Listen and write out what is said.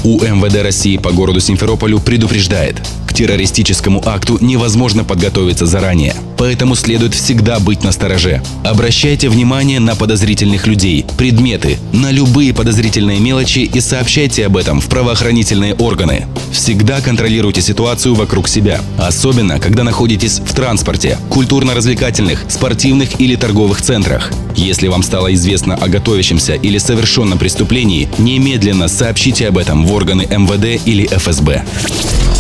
УМВД России по городу Симферополю предупреждает: к террористическому акту невозможно подготовиться заранее, поэтому следует всегда быть настороже. Обращайте внимание на подозрительных людей, предметы, на любые подозрительные мелочи и сообщайте об этом в правоохранительные органы. Всегда контролируйте ситуацию вокруг себя, особенно когда находитесь в транспорте, культурно-развлекательных, спортивных или торговых центрах. Если вам стало известно о готовящемся или совершенном преступлении, немедленно сообщите об этом в органы МВД или ФСБ.